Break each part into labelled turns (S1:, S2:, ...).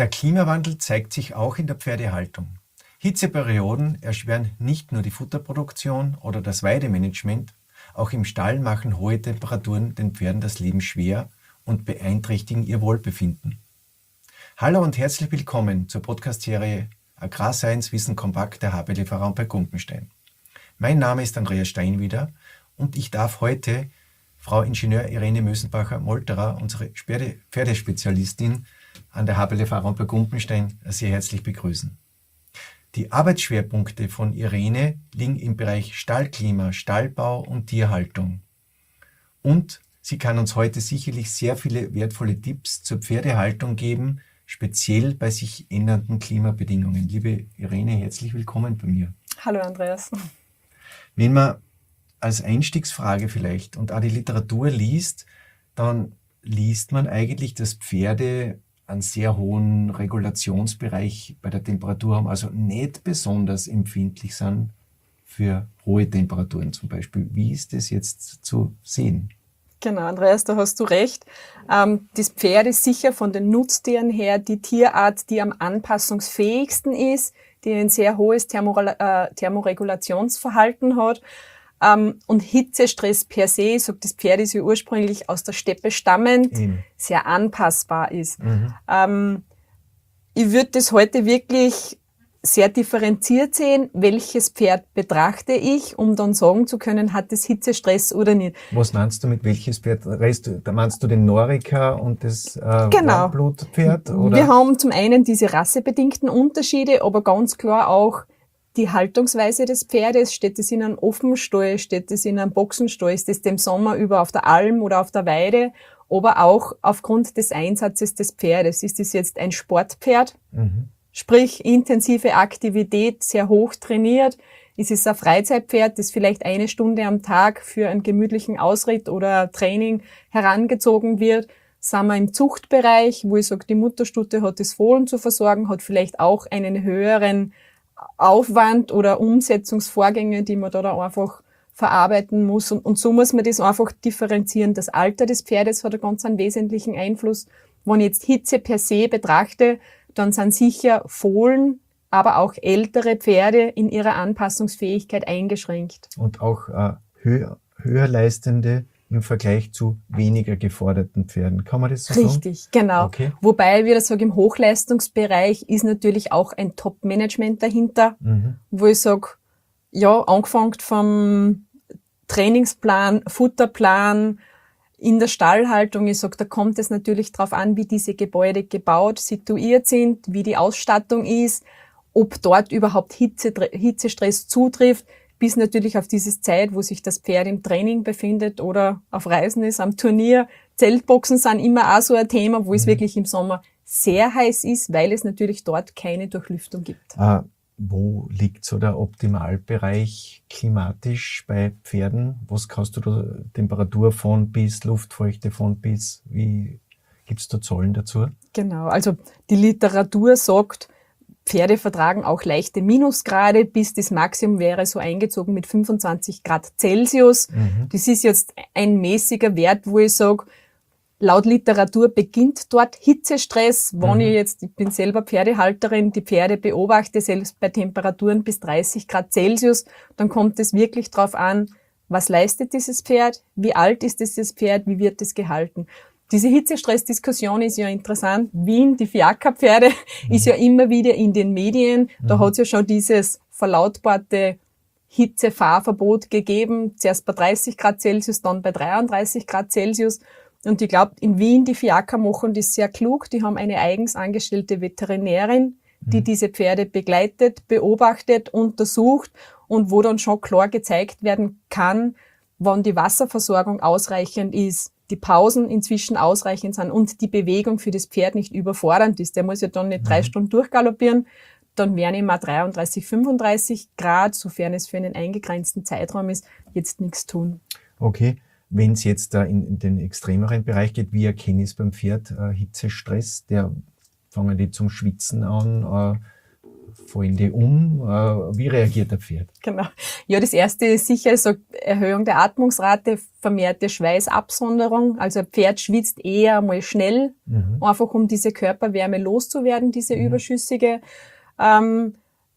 S1: Der Klimawandel zeigt sich auch in der Pferdehaltung. Hitzeperioden erschweren nicht nur die Futterproduktion oder das Weidemanagement, auch im Stall machen hohe Temperaturen den Pferden das Leben schwer und beeinträchtigen ihr Wohlbefinden. Hallo und herzlich willkommen zur Podcast-Serie Agrarscience Wissen kompakt der HBLV bei Gumpenstein. Mein Name ist Andreas Steinwieder und ich darf heute Frau Ingenieur Irene Mösenbacher-Molterer, unsere Pferdespezialistin an der HBLV bei Gumpenstein, sehr herzlich begrüßen. Die Arbeitsschwerpunkte von Irene liegen im Bereich Stallklima, Stallbau und Tierhaltung. Und sie kann uns heute sicherlich sehr viele wertvolle Tipps zur Pferdehaltung geben, speziell bei sich ändernden Klimabedingungen. Liebe Irene, herzlich willkommen bei mir.
S2: Hallo Andreas.
S1: Wenn man als Einstiegsfrage vielleicht und auch die Literatur liest, dann liest man eigentlich, dass Pferde einen sehr hohen Regulationsbereich bei der Temperatur haben, also nicht besonders empfindlich sind für hohe Temperaturen zum Beispiel. Wie ist das jetzt zu sehen?
S2: Genau, Andreas, da hast du recht. Das Pferd ist sicher von den Nutztieren her die Tierart, die am anpassungsfähigsten ist, die ein sehr hohes Thermoregulationsverhalten hat. Und Hitzestress per se, sagt das Pferd ist ja ursprünglich aus der Steppe stammend, sehr anpassbar ist. Ich würde das heute wirklich sehr differenziert sehen, welches Pferd betrachte ich, um dann sagen zu können, hat das Hitzestress oder nicht.
S1: Was meinst du mit welches Pferd? Meinst du den Norica und das Warmblutpferd? Oder? Wir
S2: haben zum einen diese rassebedingten Unterschiede, aber ganz klar auch die Haltungsweise des Pferdes. Steht es in einem Offenstall, steht es in einem Boxenstall, ist es dem Sommer über auf der Alm oder auf der Weide, aber auch aufgrund des Einsatzes des Pferdes. Ist es jetzt ein Sportpferd, sprich intensive Aktivität, sehr hoch trainiert? Ist es ein Freizeitpferd, das vielleicht 1 Stunde am Tag für einen gemütlichen Ausritt oder Training herangezogen wird? Sind wir im Zuchtbereich, wo ich sage, die Mutterstute hat das Fohlen zu versorgen, hat vielleicht auch einen höheren Aufwand oder Umsetzungsvorgänge, die man da einfach verarbeiten muss. Und so muss man das einfach differenzieren. Das Alter des Pferdes hat einen ganz wesentlichen Einfluss. Wenn ich jetzt Hitze per se betrachte, dann sind sicher Fohlen, aber auch ältere Pferde in ihrer Anpassungsfähigkeit eingeschränkt.
S1: Und auch höher leistende im Vergleich zu weniger geforderten Pferden. Kann man das so sagen?
S2: Richtig, genau. Okay. Wobei, wie ich sage, im Hochleistungsbereich ist natürlich auch ein Top-Management dahinter, wo ich sage, ja, angefangen vom Trainingsplan, Futterplan, in der Stallhaltung, ich sage, da kommt es natürlich darauf an, wie diese Gebäude gebaut, situiert sind, wie die Ausstattung ist, ob dort überhaupt Hitzestress zutrifft, bis natürlich auf diese Zeit, wo sich das Pferd im Training befindet oder auf Reisen ist, am Turnier. Zeltboxen sind immer auch so ein Thema, wo es wirklich im Sommer sehr heiß ist, weil es natürlich dort keine Durchlüftung gibt.
S1: Wo liegt so der Optimalbereich klimatisch bei Pferden? Was kannst du da, Temperatur von bis, Luftfeuchte von bis? Wie gibt's da Zahlen dazu?
S2: Genau, also die Literatur sagt, Pferde vertragen auch leichte Minusgrade, bis das Maximum wäre so eingezogen mit 25 Grad Celsius. Das ist jetzt ein mäßiger Wert, wo ich sage, laut Literatur beginnt dort Hitzestress. Wenn ich bin selber Pferdehalterin, die Pferde beobachte, selbst bei Temperaturen bis 30 Grad Celsius, dann kommt es wirklich drauf an, was leistet dieses Pferd, wie alt ist dieses Pferd, wie wird es gehalten. Diese Hitzestress-Diskussion ist ja interessant. Wien, die Fiakerpferde, ist ja immer wieder in den Medien. Da hat es ja schon dieses verlautbarte Hitzefahrverbot gegeben. Zuerst bei 30 Grad Celsius, dann bei 33 Grad Celsius. Und ich glaube, in Wien, die Fiaker machen das sehr klug. Die haben eine eigens angestellte Veterinärin, die diese Pferde begleitet, beobachtet, untersucht und wo dann schon klar gezeigt werden kann, wann die Wasserversorgung ausreichend ist, die Pausen inzwischen ausreichend sind und die Bewegung für das Pferd nicht überfordernd ist. Der muss ja dann nicht 3 Stunden durchgaloppieren. Dann wären immer 33, 35 Grad, sofern es für einen eingegrenzten Zeitraum ist, jetzt nichts tun.
S1: Okay. Wenn es jetzt da in den extremeren Bereich geht, wie erkenne ich es beim Pferd? Hitzestress, fangen die zum Schwitzen an, fallen die um? Wie reagiert der Pferd?
S2: Genau. Ja, das erste ist sicher so Erhöhung der Atmungsrate, vermehrte Schweißabsonderung. Also ein Pferd schwitzt eher mal schnell, einfach um diese Körperwärme loszuwerden, diese überschüssige. Dann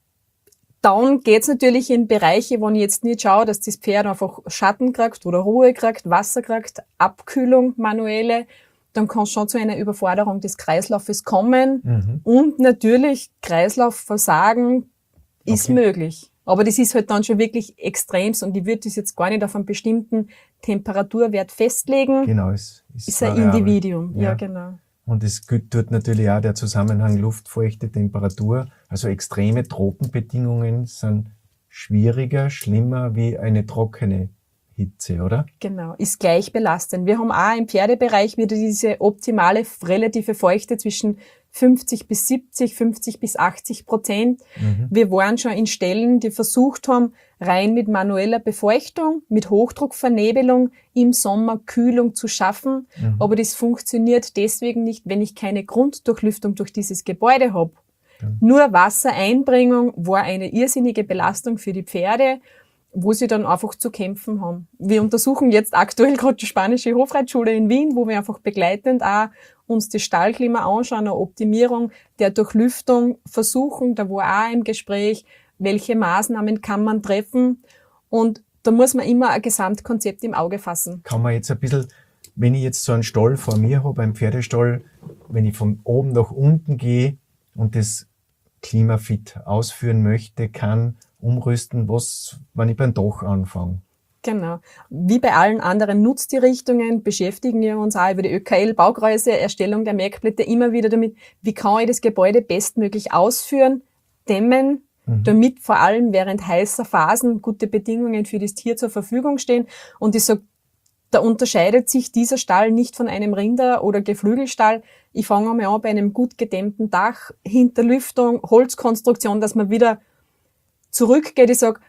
S2: geht's natürlich in Bereiche, wo ich jetzt nicht schaue, dass das Pferd einfach Schatten kriegt oder Ruhe kriegt, Wasser kriegt, Abkühlung, manuelle. Dann kann es schon zu einer Überforderung des Kreislaufes kommen. Und natürlich Kreislaufversagen ist möglich. Aber das ist halt dann schon wirklich extremst und ich würde das jetzt gar nicht auf einen bestimmten Temperaturwert festlegen.
S1: Genau,
S2: ist ein Individuum. Ja, genau.
S1: Und es tut natürlich auch der Zusammenhang Luftfeuchte, Temperatur. Also extreme Tropenbedingungen sind schwieriger, schlimmer wie eine trockene Hitze, oder?
S2: Genau, ist gleich belastend. Wir haben auch im Pferdebereich wieder diese optimale relative Feuchte zwischen 50 bis 70, 50 bis 80%. Wir waren schon in Stellen, die versucht haben, rein mit manueller Befeuchtung, mit Hochdruckvernebelung im Sommer Kühlung zu schaffen. Aber das funktioniert deswegen nicht, wenn ich keine Grunddurchlüftung durch dieses Gebäude habe. Nur Wassereinbringung war eine irrsinnige Belastung für die Pferde, wo sie dann einfach zu kämpfen haben. Wir untersuchen jetzt aktuell gerade die spanische Hofreitschule in Wien, wo wir einfach begleitend auch uns das Stallklima anschauen, eine Optimierung der Durchlüftung versuchen. Da war auch im Gespräch, welche Maßnahmen kann man treffen. Und da muss man immer ein Gesamtkonzept im Auge fassen.
S1: Kann man jetzt ein bisschen, wenn ich jetzt so einen Stall vor mir habe, einen Pferdestall, wenn ich von oben nach unten gehe und das klimafit ausführen möchte, kann umrüsten, wenn ich beim Dach anfange.
S2: Genau. Wie bei allen anderen Nutztierrichtungen beschäftigen wir uns auch über die ÖKL-Baugröße, Erstellung der Merkblätter immer wieder damit, wie kann ich das Gebäude bestmöglich ausführen, dämmen, damit vor allem während heißer Phasen gute Bedingungen für das Tier zur Verfügung stehen. Und ich sage, da unterscheidet sich dieser Stall nicht von einem Rinder- oder Geflügelstall. Ich fange einmal an bei einem gut gedämmten Dach, Hinterlüftung, Holzkonstruktion, dass man wieder zurückgeht. Ich sage,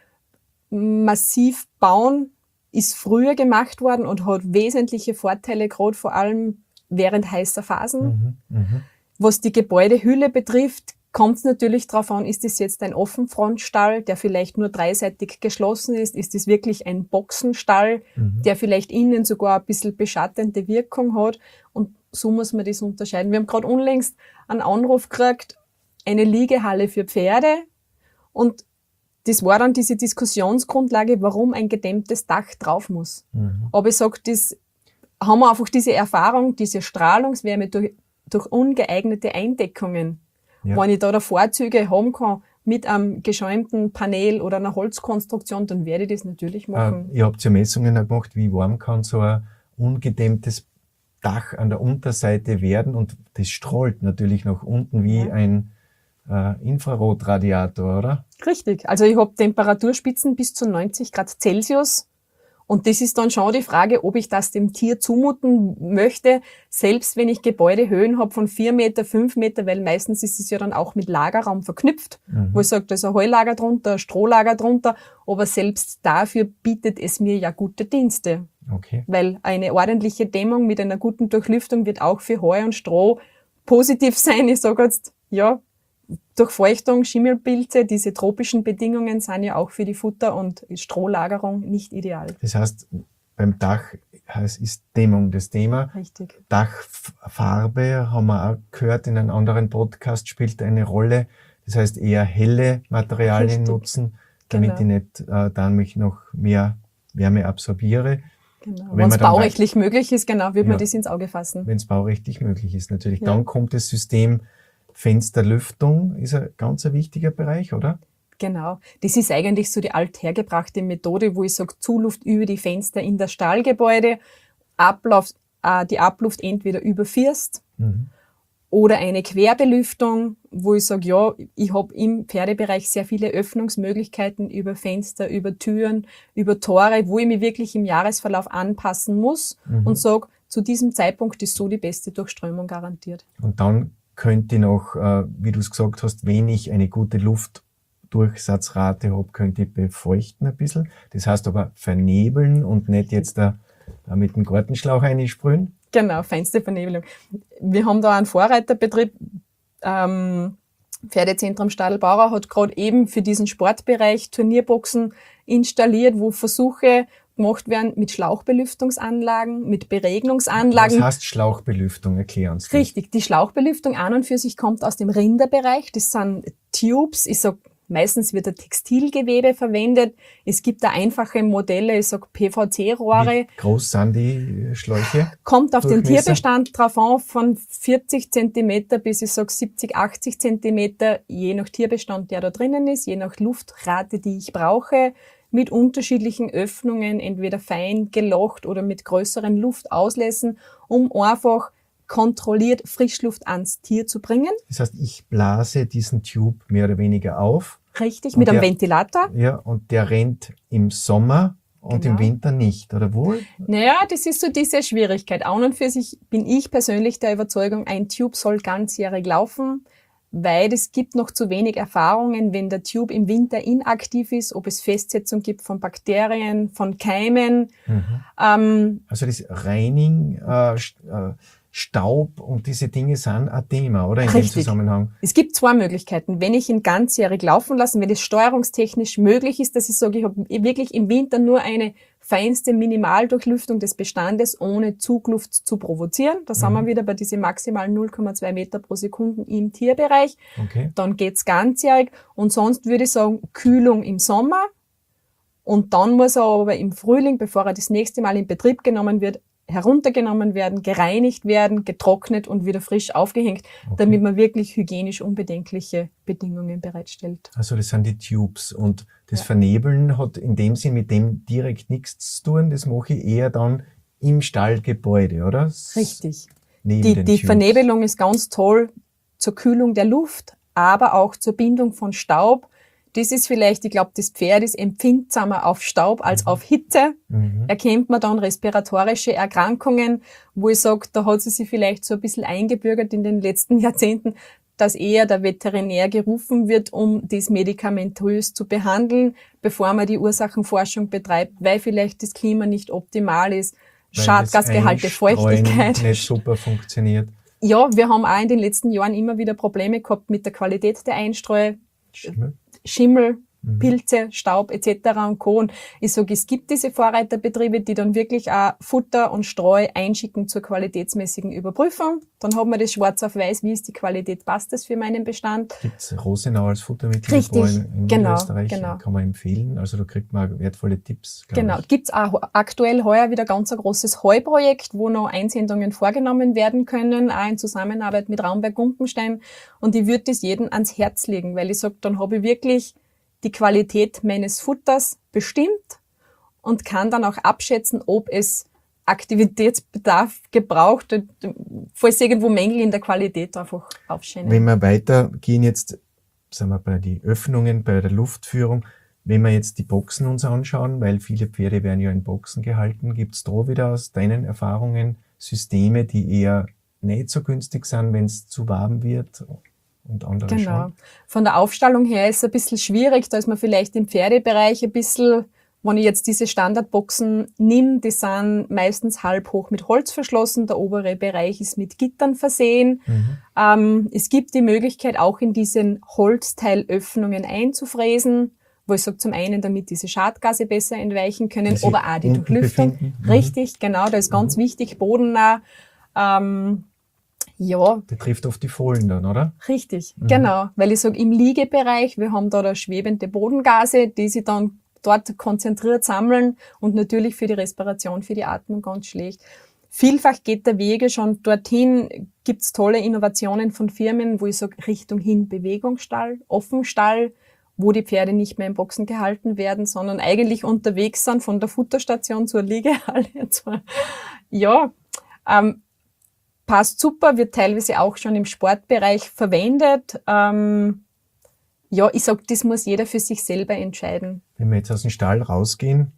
S2: massiv bauen ist früher gemacht worden und hat wesentliche Vorteile, gerade vor allem während heißer Phasen. Was die Gebäudehülle betrifft, kommt es natürlich darauf an, ist es jetzt ein Offenfrontstall, der vielleicht nur dreiseitig geschlossen ist? Ist es wirklich ein Boxenstall, der vielleicht innen sogar ein bisschen beschattende Wirkung hat? Und so muss man das unterscheiden. Wir haben gerade unlängst einen Anruf gekriegt, eine Liegehalle für Pferde, und das war dann diese Diskussionsgrundlage, warum ein gedämmtes Dach drauf muss. Aber ich sage, das haben wir einfach diese Erfahrung, diese Strahlungswärme durch ungeeignete Eindeckungen. Ja. Wenn ich da Vorzüge haben kann mit einem geschäumten Panel oder einer Holzkonstruktion, dann werde ich das natürlich machen.
S1: Ihr habt ja Messungen gemacht, wie warm kann so ein ungedämmtes Dach an der Unterseite werden, und das strahlt natürlich nach unten wie ein Infrarotradiator, oder?
S2: Richtig. Also ich habe Temperaturspitzen bis zu 90 Grad Celsius. Und das ist dann schon die Frage, ob ich das dem Tier zumuten möchte, selbst wenn ich Gebäudehöhen habe von 4 Meter, 5 Meter, weil meistens ist es ja dann auch mit Lagerraum verknüpft, wo ich sage, da ist ein Heulager drunter, ein Strohlager drunter, aber selbst dafür bietet es mir ja gute Dienste.
S1: Okay.
S2: Weil eine ordentliche Dämmung mit einer guten Durchlüftung wird auch für Heu und Stroh positiv sein. Ich sage jetzt, ja, Durchfeuchtung, Schimmelpilze, diese tropischen Bedingungen sind ja auch für die Futter- und Strohlagerung nicht ideal.
S1: Das heißt, beim Dach ist Dämmung das Thema.
S2: Richtig.
S1: Dachfarbe, haben wir auch gehört in einem anderen Podcast, spielt eine Rolle. Das heißt, eher helle Materialien nutzen, damit ich nicht dadurch noch mehr Wärme absorbiere.
S2: Genau. Wenn es baurechtlich möglich ist, genau, wird man das ins Auge fassen.
S1: Wenn es baurechtlich möglich ist, natürlich. Ja. Dann kommt das System Fensterlüftung, ist ein ganz wichtiger Bereich, oder?
S2: Genau. Das ist eigentlich so die althergebrachte Methode, wo ich sage, Zuluft über die Fenster in das Stallgebäude, die Abluft entweder überfirst oder eine Querbelüftung, wo ich sage, ja, ich habe im Pferdebereich sehr viele Öffnungsmöglichkeiten über Fenster, über Türen, über Tore, wo ich mich wirklich im Jahresverlauf anpassen muss und sage, zu diesem Zeitpunkt ist so die beste Durchströmung garantiert.
S1: Und dann könnte ich noch, wie du es gesagt hast, wenn ich eine gute Luftdurchsatzrate habe, könnte ich befeuchten ein bisschen. Das heißt aber vernebeln und nicht jetzt da mit dem Gartenschlauch reinsprühen.
S2: Genau, feinste Vernebelung. Wir haben da einen Vorreiterbetrieb, Pferdezentrum Stadelbauer hat gerade eben für diesen Sportbereich Turnierboxen installiert, wo Versuche gemacht werden mit Schlauchbelüftungsanlagen, mit Beregnungsanlagen.
S1: Was heißt Schlauchbelüftung? Erklär uns das.
S2: Richtig, die Schlauchbelüftung an und für sich kommt aus dem Rinderbereich. Das sind Tubes. Ich sag, meistens wird ein Textilgewebe verwendet. Es gibt da einfache Modelle, ich sag PVC-Rohre.
S1: Wie groß sind die Schläuche?
S2: Kommt auf den
S1: Durchmesser?
S2: Tierbestand drauf an, von 40 Zentimeter bis ich sag 70, 80 Zentimeter, je nach Tierbestand, der da drinnen ist, je nach Luftrate, die ich brauche, mit unterschiedlichen Öffnungen, entweder fein gelocht oder mit größeren Luftauslässen, um einfach kontrolliert Frischluft ans Tier zu bringen.
S1: Das heißt, ich blase diesen Tube mehr oder weniger auf.
S2: Richtig,
S1: Und
S2: mit einem
S1: der-
S2: Ventilator.
S1: Ja, und der rennt im Sommer und
S2: Genau.
S1: im Winter nicht, oder wohl?
S2: Naja, das ist so diese Schwierigkeit. An und für sich bin ich persönlich der Überzeugung, ein Tube soll ganzjährig laufen, weil es gibt noch zu wenig Erfahrungen, wenn der Tube im Winter inaktiv ist, ob es Festsetzung gibt von Bakterien, von Keimen.
S1: Also das Reining, Staub und diese Dinge sind ein Thema, oder? In dem
S2: Richtig.
S1: Zusammenhang.
S2: Es gibt zwei Möglichkeiten. Wenn ich ihn ganzjährig laufen lasse, wenn es steuerungstechnisch möglich ist, dass ich sage, ich habe wirklich im Winter nur eine feinste Minimaldurchlüftung des Bestandes, ohne Zugluft zu provozieren. Da sind wir wieder bei diesen maximalen 0,2 Meter pro Sekunde im Tierbereich.
S1: Okay.
S2: Dann geht's ganzjährig. Und sonst würde ich sagen, Kühlung im Sommer. Und dann muss er aber im Frühling, bevor er das nächste Mal in Betrieb genommen wird, heruntergenommen werden, gereinigt werden, getrocknet und wieder frisch aufgehängt, damit man wirklich hygienisch unbedenkliche Bedingungen bereitstellt.
S1: Also das sind die Tubes. Und das Vernebeln hat in dem Sinn mit dem direkt nichts zu tun. Das mache ich eher dann im Stallgebäude, oder?
S2: Richtig.
S1: Neben
S2: Die
S1: den Tubes.
S2: Vernebelung ist ganz toll zur Kühlung der Luft, aber auch zur Bindung von Staub. Das ist vielleicht, ich glaube, das Pferd ist empfindsamer auf Staub als auf Hitze. Erkennt man dann respiratorische Erkrankungen, wo ich sage, da hat sie sich vielleicht so ein bisschen eingebürgert in den letzten Jahrzehnten, dass eher der Veterinär gerufen wird, um das medikamentös zu behandeln, bevor man die Ursachenforschung betreibt, weil vielleicht das Klima nicht optimal ist,
S1: Weil
S2: Schadgasgehalte,
S1: das Einstreuen
S2: Feuchtigkeit.
S1: nicht super funktioniert.
S2: Ja, wir haben auch in den letzten Jahren immer wieder Probleme gehabt mit der Qualität der Einstreu, Schimmel, Pilze, Staub etc. und Co. Und ich sage, es gibt diese Vorreiterbetriebe, die dann wirklich auch Futter und Streu einschicken zur qualitätsmäßigen Überprüfung. Dann hat man das schwarz auf weiß, wie ist die Qualität, passt das für meinen Bestand.
S1: Gibt's Rosenau als Futtermittel
S2: Richtig,
S1: in
S2: genau,
S1: Österreich,
S2: genau.
S1: kann man empfehlen. Also da kriegt man wertvolle Tipps. glaub
S2: Genau,
S1: ich.
S2: gibt's auch aktuell heuer wieder ganz ein großes Heuprojekt, wo noch Einsendungen vorgenommen werden können, auch in Zusammenarbeit mit Raumberg-Gumpenstein. Und ich würde das jedem ans Herz legen, weil ich sage, dann habe ich wirklich die Qualität meines Futters bestimmt und kann dann auch abschätzen, ob es Aktivitätsbedarf gebraucht, falls irgendwo Mängel in der Qualität einfach aufscheinen.
S1: Wenn wir weitergehen jetzt, sagen wir bei den Öffnungen, bei der Luftführung, wenn wir jetzt die Boxen uns anschauen, weil viele Pferde werden ja in Boxen gehalten, gibt's da wieder aus deinen Erfahrungen Systeme, die eher nicht so günstig sind, wenn es zu warm wird und andere
S2: Genau.
S1: schon?
S2: Von der Aufstallung her ist es ein bisschen schwierig, da ist man vielleicht im Pferdebereich ein bisschen, wenn ich jetzt diese Standardboxen nehme, die sind meistens halb hoch mit Holz verschlossen, der obere Bereich ist mit Gittern versehen. Es gibt die Möglichkeit, auch in diesen Holzteilöffnungen einzufräsen, wo ich sage, zum einen, damit diese Schadgase besser entweichen können,
S1: Die sich
S2: aber auch die
S1: unten
S2: Durchlüftung.
S1: befinden.
S2: Richtig, genau, da ist ganz wichtig, bodennah. Ja,
S1: Betrifft oft die Fohlen dann, oder?
S2: richtig, genau. Weil ich sage, im Liegebereich, wir haben da schwebende Bodengase, die sich dann dort konzentriert sammeln und natürlich für die Respiration, für die Atmung ganz schlecht. Vielfach geht der Wege schon dorthin, gibt's tolle Innovationen von Firmen, wo ich sage, Richtung hin Bewegungsstall, Offenstall, wo die Pferde nicht mehr in Boxen gehalten werden, sondern eigentlich unterwegs sind von der Futterstation zur Liegehalle. Ja, passt super, wird teilweise auch schon im Sportbereich verwendet. Ja, ich sag, das muss jeder für sich selber entscheiden.
S1: Wenn wir jetzt aus dem Stall rausgehen,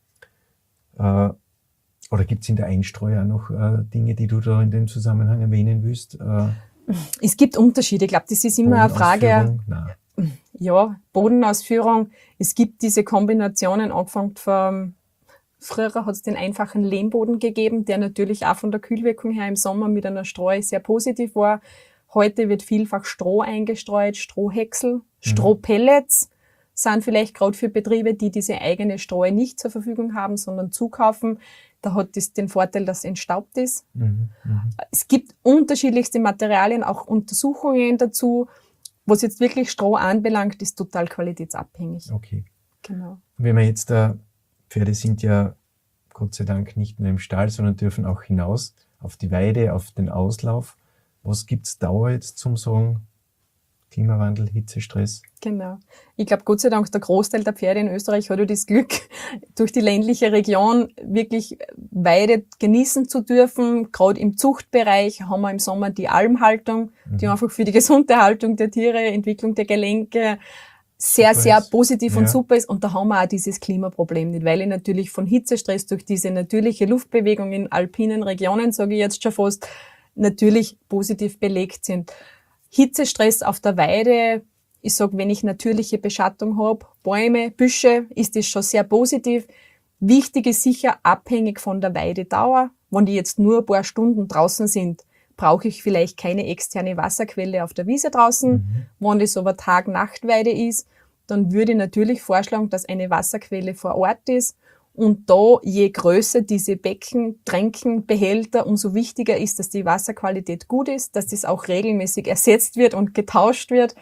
S1: oder gibt's in der Einstreu auch noch Dinge, die du da in dem Zusammenhang erwähnen willst?
S2: Es gibt Unterschiede. Ich glaube, das ist immer eine Frage,
S1: Bodenausführung? Nein.
S2: ja, Bodenausführung. Es gibt diese Kombinationen, angefangen von, früher hat es den einfachen Lehmboden gegeben, der natürlich auch von der Kühlwirkung her im Sommer mit einer Streu sehr positiv war. Heute wird vielfach Stroh eingestreut, Strohhäcksel, Strohpellets sind vielleicht gerade für Betriebe, die diese eigene Streue nicht zur Verfügung haben, sondern zukaufen. Da hat das den Vorteil, dass es entstaubt ist. Es gibt unterschiedlichste Materialien, auch Untersuchungen dazu. Was jetzt wirklich Stroh anbelangt, ist total qualitätsabhängig.
S1: Okay.
S2: Genau.
S1: Wenn wir jetzt, Pferde sind ja Gott sei Dank nicht nur im Stall, sondern dürfen auch hinaus auf die Weide, auf den Auslauf. Was gibt's da jetzt zum Sagen? Klimawandel, Hitzestress?
S2: Genau. Ich glaube, Gott sei Dank, der Großteil der Pferde in Österreich hat ja das Glück, durch die ländliche Region wirklich Weide genießen zu dürfen. Gerade im Zuchtbereich haben wir im Sommer die Almhaltung, die einfach für die gesunde Haltung der Tiere, Entwicklung der Gelenke sehr, sehr positiv und super ist. Und da haben wir auch dieses Klimaproblem nicht, weil ich natürlich von Hitzestress durch diese natürliche Luftbewegung in alpinen Regionen, sage ich jetzt schon fast, natürlich positiv belegt sind. Hitzestress auf der Weide, ich sage, wenn ich natürliche Beschattung habe, Bäume, Büsche, ist das schon sehr positiv. Wichtig ist sicher abhängig von der Weidedauer. Wenn die jetzt nur ein paar Stunden draußen sind, brauche ich vielleicht keine externe Wasserquelle auf der Wiese draußen. Wenn das aber Tag-Nacht-Weide ist, dann würde ich natürlich vorschlagen, dass eine Wasserquelle vor Ort ist. Und da, je größer diese Becken, Tränken, Behälter, umso wichtiger ist, dass die Wasserqualität gut ist, dass das auch regelmäßig ersetzt wird und getauscht wird.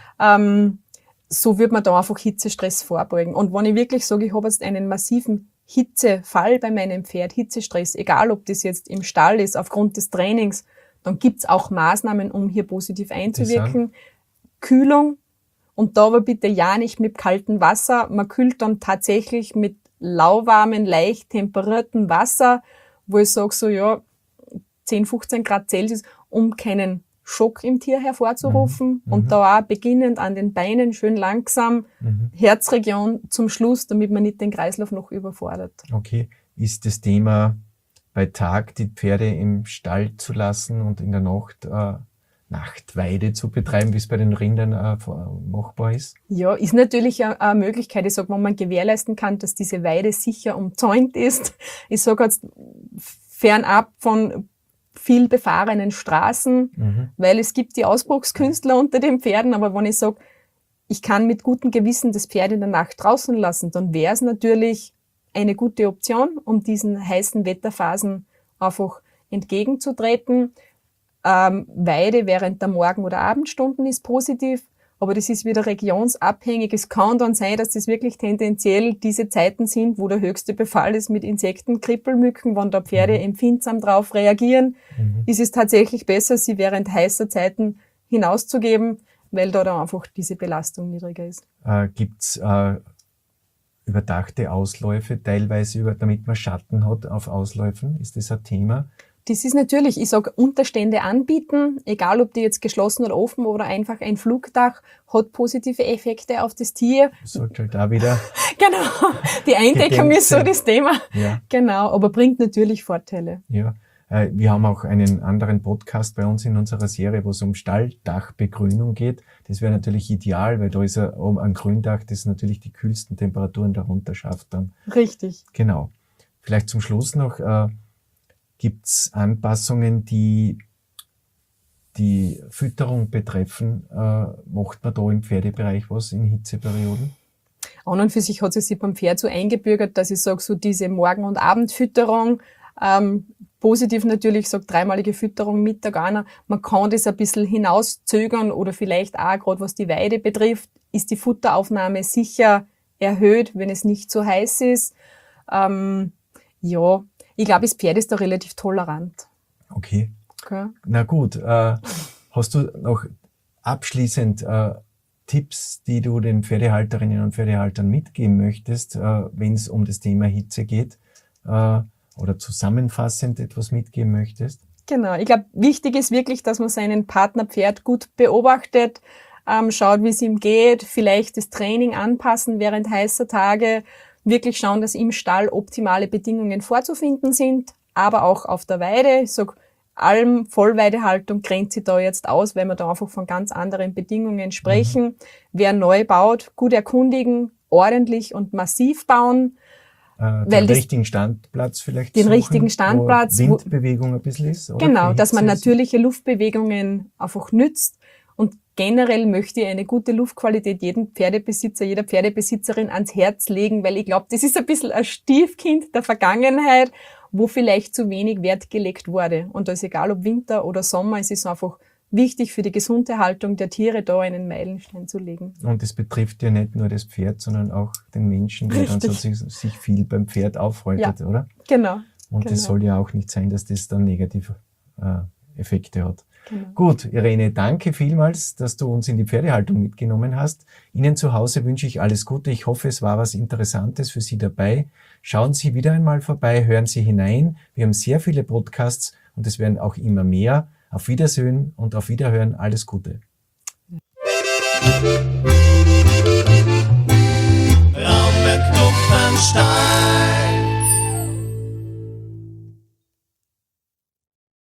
S2: So wird man da einfach Hitzestress vorbeugen. Und wenn ich wirklich sage, ich habe jetzt einen massiven Hitzefall bei meinem Pferd, Hitzestress, egal ob das jetzt im Stall ist, aufgrund des Trainings, dann gibt's auch Maßnahmen, um hier positiv einzuwirken. Kühlung, und da aber bitte ja nicht mit kaltem Wasser. Man kühlt dann tatsächlich mit lauwarmen, leicht temperierten Wasser, wo ich sage so, ja, 10, 15 Grad Celsius, um keinen Schock im Tier hervorzurufen. Und da auch beginnend an den Beinen schön langsam, Herzregion zum Schluss, damit man nicht den Kreislauf noch überfordert.
S1: Okay. Ist das Thema bei Tag die Pferde im Stall zu lassen und in der Nacht Nachtweide zu betreiben, wie es bei den Rindern machbar ist?
S2: Ja, ist natürlich eine Möglichkeit. Ich sage, wenn man gewährleisten kann, dass diese Weide sicher umzäunt ist. Ich sage jetzt fernab von viel befahrenen Straßen, weil es gibt die Ausbruchskünstler unter den Pferden, aber wenn ich sage, ich kann mit gutem Gewissen das Pferd in der Nacht draußen lassen, dann wäre es natürlich eine gute Option, um diesen heißen Wetterphasen einfach entgegenzutreten. Weide während der Morgen- oder Abendstunden ist positiv, aber das ist wieder regionsabhängig. Es kann dann sein, dass das wirklich tendenziell diese Zeiten sind, wo der höchste Befall ist mit Insekten, Krippelmücken. Wenn da Pferde empfindsam drauf reagieren, ist es tatsächlich besser, sie während heißer Zeiten hinauszugeben, weil da dann einfach diese Belastung niedriger ist.
S1: Gibt's überdachte Ausläufe, teilweise damit man Schatten hat auf Ausläufen? Ist das ein Thema?
S2: Das ist natürlich, ich sage, Unterstände anbieten, egal ob die jetzt geschlossen oder offen oder einfach ein Flugdach, hat positive Effekte auf das Tier.
S1: Sollte halt da wieder.
S2: Genau, die Eindeckung ist so das Thema.
S1: Ja.
S2: Genau, aber bringt natürlich Vorteile.
S1: Ja, wir haben auch einen anderen Podcast bei uns in unserer Serie, wo es um Stalldachbegrünung geht. Das wäre natürlich ideal, weil da ist ein Gründach, das natürlich die kühlsten Temperaturen darunter schafft dann.
S2: Richtig.
S1: Genau. Vielleicht zum Schluss noch, gibt's Anpassungen, die die Fütterung betreffen? Macht man da im Pferdebereich was in Hitzeperioden?
S2: An und für sich hat es sich beim Pferd so eingebürgert, dass ich sage, so diese Morgen- und Abendfütterung, positiv natürlich, sage dreimalige Fütterung, Mittag einer. Man kann das ein bisschen hinauszögern oder vielleicht auch, gerade was die Weide betrifft, ist die Futteraufnahme sicher erhöht, wenn es nicht zu heiß ist. Ja, ich glaube, das Pferd ist da relativ tolerant.
S1: Okay. Na gut, hast du noch abschließend Tipps, die du den Pferdehalterinnen und Pferdehaltern mitgeben möchtest, wenn es um das Thema Hitze geht, oder zusammenfassend etwas mitgeben möchtest?
S2: Genau, ich glaube, wichtig ist wirklich, dass man seinen Partnerpferd gut beobachtet, schaut, wie es ihm geht, vielleicht das Training anpassen während heißer Tage, wirklich schauen, dass im Stall optimale Bedingungen vorzufinden sind, aber auch auf der Weide. Ich sag, Alm, Vollweidehaltung grenzt sich da jetzt aus, weil wir da einfach von ganz anderen Bedingungen sprechen. Wer neu baut, gut erkundigen, ordentlich und massiv bauen.
S1: den richtigen Standplatz vielleicht
S2: den
S1: suchen,
S2: richtigen Standplatz,
S1: wo Windbewegung ein bisschen ist. Oder?
S2: Genau, dass man natürliche Luftbewegungen einfach nützt. Und generell möchte ich eine gute Luftqualität jedem Pferdebesitzer, jeder Pferdebesitzerin ans Herz legen, weil ich glaube, das ist ein bisschen ein Stiefkind der Vergangenheit, wo vielleicht zu wenig Wert gelegt wurde. Und da ist egal, ob Winter oder Sommer, es ist einfach wichtig für die gesunde Haltung der Tiere, da einen Meilenstein zu legen.
S1: Und das betrifft ja nicht nur das Pferd, sondern auch den Menschen, der dann sich viel beim Pferd aufhaltet, ja, oder?
S2: Genau.
S1: Und das soll ja auch nicht sein, dass das dann negative Effekte hat.
S2: Genau.
S1: Gut, Irene, danke vielmals, dass du uns in die Pferdehaltung mitgenommen hast. Ihnen zu Hause wünsche ich alles Gute. Ich hoffe, es war was Interessantes für Sie dabei. Schauen Sie wieder einmal vorbei, hören Sie hinein. Wir haben sehr viele Podcasts und es werden auch immer mehr. Auf Wiedersehen und auf Wiederhören. Alles Gute.
S3: Raum mit Klopfenstein.